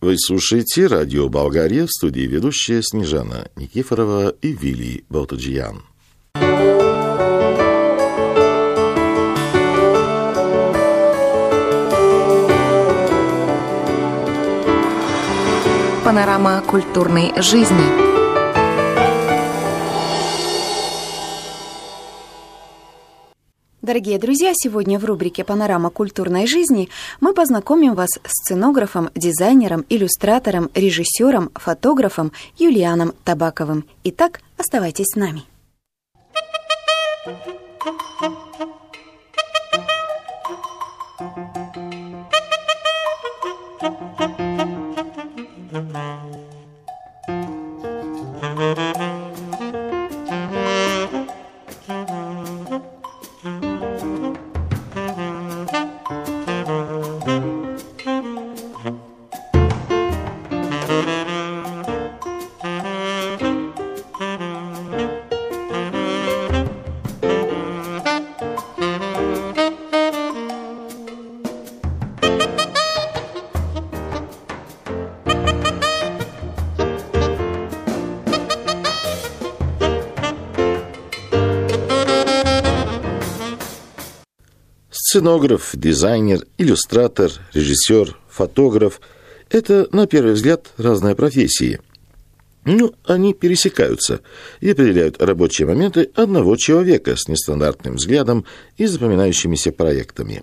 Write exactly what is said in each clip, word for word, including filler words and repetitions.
Вы слушаете радио «Болгария», в студии ведущая Снежана Никифорова и Вилли Балтаджиян. Панорама культурной жизни. Дорогие друзья, сегодня в рубрике «Панорама культурной жизни» мы познакомим вас с сценографом, дизайнером, иллюстратором, режиссером, фотографом Юлианом Табаковым. Итак, оставайтесь с нами. Сценограф, дизайнер, иллюстратор, режиссер, фотограф – это, на первый взгляд, разные профессии. Ну, они пересекаются и определяют рабочие моменты одного человека с нестандартным взглядом и запоминающимися проектами.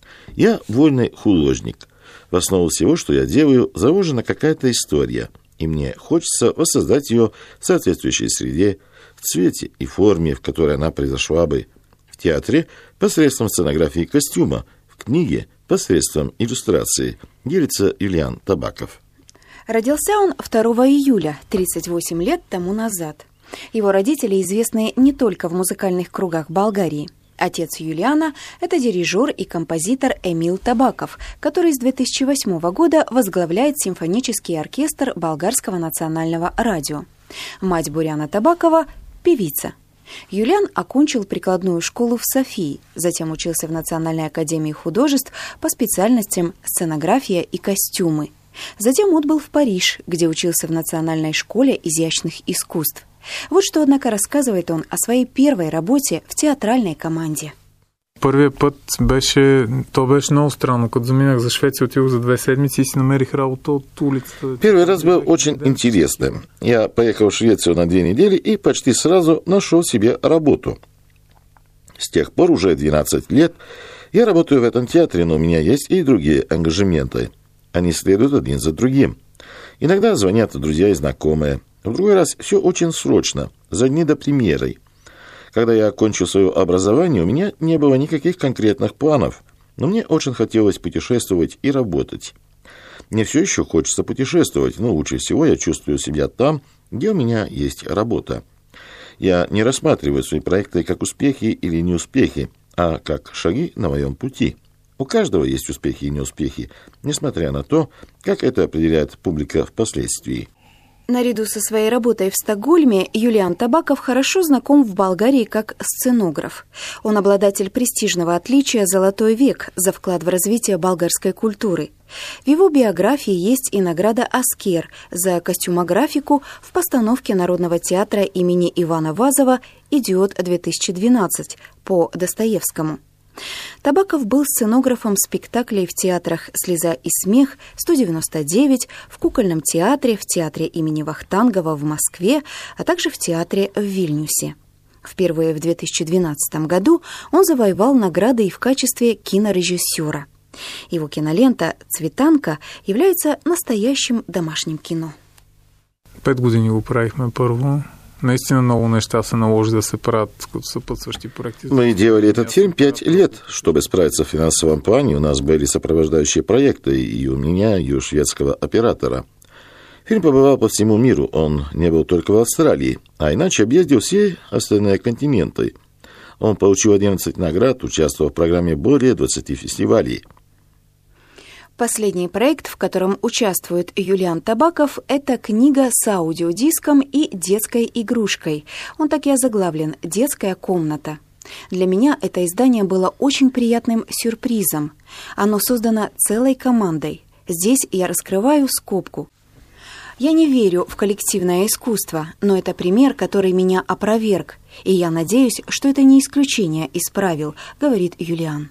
Я вольный художник. В основу всего, что я делаю, заложена какая-то история, и мне хочется воссоздать ее в соответствующей среде, в цвете и форме, в которой она произошла бы. В театре посредством сценографии и костюма, в книге посредством иллюстрации, делится Юлиан Табаков. Родился он второго июля, тридцать восемь лет тому назад. Его родители известны не только в музыкальных кругах Болгарии. Отец Юлиана – это дирижер и композитор Эмил Табаков, который с две тысячи восьмого года возглавляет симфонический оркестр Болгарского национального радио. Мать Буряна Табакова – певица. Юлиан окончил прикладную школу в Софии, затем учился в Национальной академии художеств по специальностям сценография и костюмы. Затем отбыл в Париж, где учился в Национальной школе изящных искусств. Вот что, однако, рассказывает он о своей первой работе в театральной команде. Първият път беше, то беше много странно, като заминах за Швеция, отидох за две седмици и си намерих работа от улицата. Первый раз был очень интересным. Я поехал в Швецию на две недели и почти сразу нашел себе работу. С тех пор уже двенадцать лет я работаю в этом театре, но у меня есть и другие ангажементы. Они следуют один за другим. Иногда звонят друзья и знакомые. В другой раз все очень срочно, за дни до премьеры. Когда я окончил свое образование, у меня не было никаких конкретных планов, но мне очень хотелось путешествовать и работать. Мне все еще хочется путешествовать, но лучше всего я чувствую себя там, где у меня есть работа. Я не рассматриваю свои проекты как успехи или неуспехи, а как шаги на моем пути. У каждого есть успехи и неуспехи, несмотря на то, как это определяет публика впоследствии. Наряду со своей работой в Стокгольме Юлиан Табаков хорошо знаком в Болгарии как сценограф. Он обладатель престижного отличия «Золотой век» за вклад в развитие болгарской культуры. В его биографии есть и награда «Аскер» за костюмографику в постановке Народного театра имени Ивана Вазова «Идиот-две тысячи двенадцать» по Достоевскому. Табаков был сценографом спектаклей в театрах «Слеза и смех», сто девяносто девять, в Кукольном театре, в театре имени Вахтангова в Москве, а также в театре в Вильнюсе. Впервые в две тысячи двенадцатом году он завоевал награды и в качестве кинорежиссера. Его кинолента «Цветанка» является настоящим домашним кино. Пет години го правихме първо. Наистина много неща се наложи да се правят като съпътстващи проекти. Мы делали этот фильм пять лет. Чтобы справиться в финансовом плане, у нас были сопровождающие проекты и у меня, и у шведского оператора. Фильм побывал по всему миру, он не был только в Австралии, а иначе объездил все остальные континенты. Он получил одиннадцать наград, участвовал в программе более двадцати фестивалей. Последний проект, в котором участвует Юлиан Табаков, это книга с аудиодиском и детской игрушкой. Он так и озаглавлен «Детская комната». Для меня это издание было очень приятным сюрпризом. Оно создано целой командой. Здесь я раскрываю скобку. Я не верю в коллективное искусство, но это пример, который меня опроверг, и я надеюсь, что это не исключение из правил, говорит Юлиан.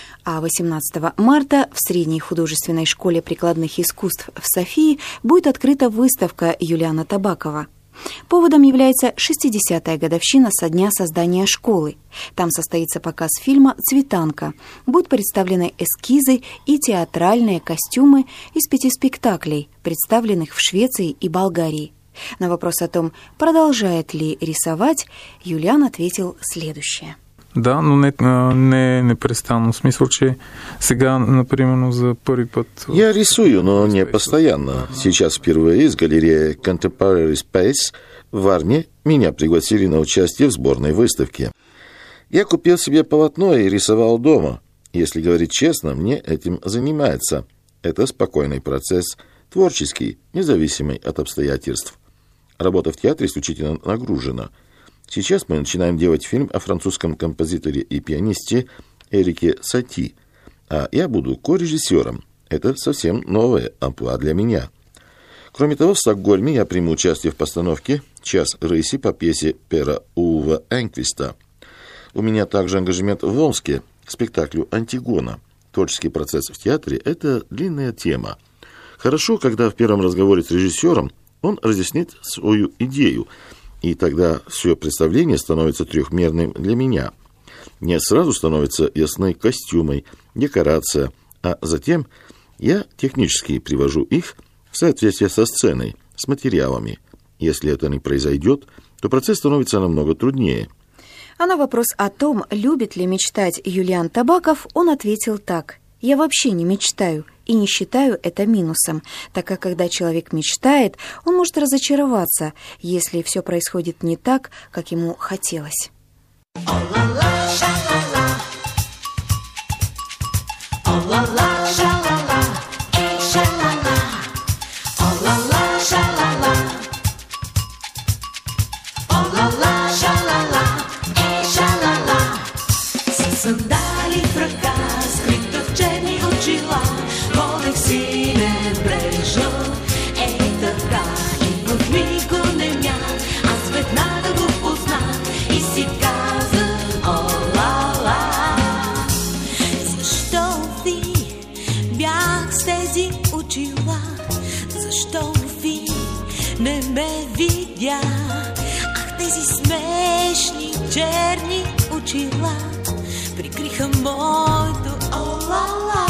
А восемнадцатого марта в Средней художественной школе прикладных искусств в Софии будет открыта выставка Юлиана Табакова. Поводом является шестидесятая годовщина со дня создания школы. Там состоится показ фильма «Цветанка». Будут представлены эскизы и театральные костюмы из пяти спектаклей, представленных в Швеции и Болгарии. На вопрос о том, продолжает ли рисовать, Юлиан ответил следующее. Да, но не, не непрестанно. В смысле, че сега, например, за първи път... Я рисую, но не постоянно. Сейчас впервые из галереи Contemporary Space в Варне меня пригласили на участие в сборной выставке. Я купил себе полотно и рисовал дома. Если говорить честно, мне этим занимается. Это спокойный процесс, творческий, независимый от обстоятельств. Работа в театре исключительно нагружена. Сейчас мы начинаем делать фильм о французском композиторе и пианисте Эрике Сати, а я буду коррежиссером. Это совсем новое амплуа для меня. Кроме того, в Стокгольме я приму участие в постановке «Час рыси» по пьесе Пера Уве Энквиста. У меня также ангажемент в Омске к спектаклю «Антигона». Творческий процесс в театре – это длинная тема. Хорошо, когда в первом разговоре с режиссером он разъяснит свою идею, и тогда все представление становится трехмерным для меня. Мне сразу становятся ясны костюмы, декорация, а затем я технически привожу их в соответствие со сценой, с материалами. Если это не произойдет, то процесс становится намного труднее. А на вопрос о том, любит ли мечтать Юлиан Табаков, он ответил так. «Я вообще не мечтаю и не считаю это минусом, так как когда человек мечтает, он может разочароваться, если все происходит не так, как ему хотелось». Сандали в ръка, скрита в черни очила, ходех си небрежно, ей така, и в миг го немя, аз веднага го познах и си казах, о-ла-ла. Защо ви бях с тези очила, защо ви не ме видя, ах тези смешни черни очила, прикриха моето о-ла-ла.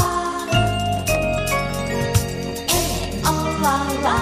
Е, о-ла-ла.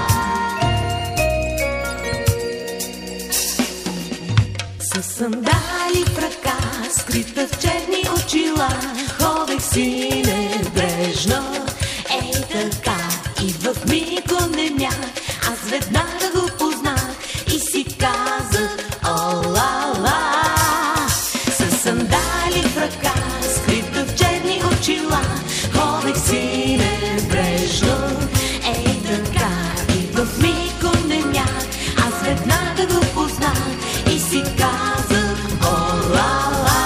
Със сандали в ръка, скрита в черни очила, ходех си небрежно, ей така, и в миг онемя, аз веднага го познах и си казах о-ла-ла. Със сандали в ръка, скрита в черни очила, ходех си небрежно, ей така, и в миг онемя, аз веднага го познах и си казах о-ла-ла.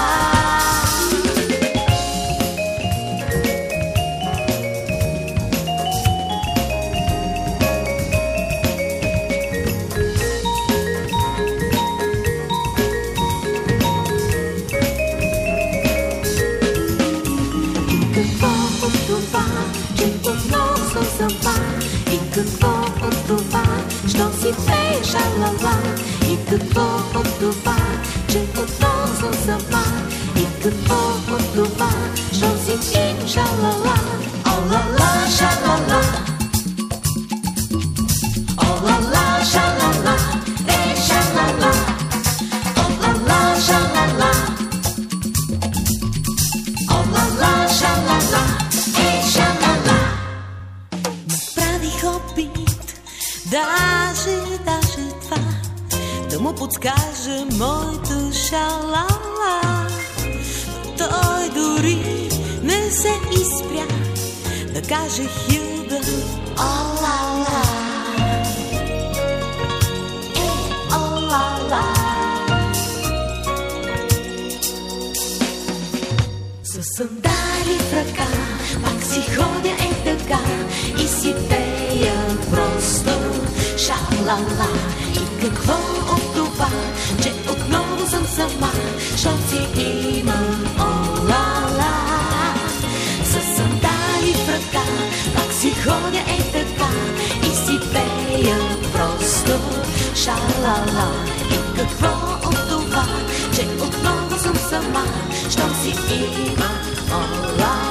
И какво от това, що си пееш ла-ла? И какво от това, че отново съм сама? И какво от това, що си пееш ла-ла? О-ла-ла, ша-ла-ла. О-ла-ла, ша-ла-ла. Ей, ша-ла-ла. О-ла-ла, ша-ла-ла. О-ла-ла, ша-ла-ла. Ей, ша-ла-ла. Направих опит, даже, даже това, да му подскаже моето шалала. Но той дори не се изпря да каже Хилда о-ла-ла. Е, о-ла-ла. Със сандали в ръка, пак си ходя е така. така и си пея просто ша-ла-ла. И какво от това, че отново съм сама, щом си имам о-ла-ла. Със сандали в ръка, пак си ходя е така и си пея просто ша-ла-ла. И какво от това, че отново съм сама, щом си имам о-ла-ла.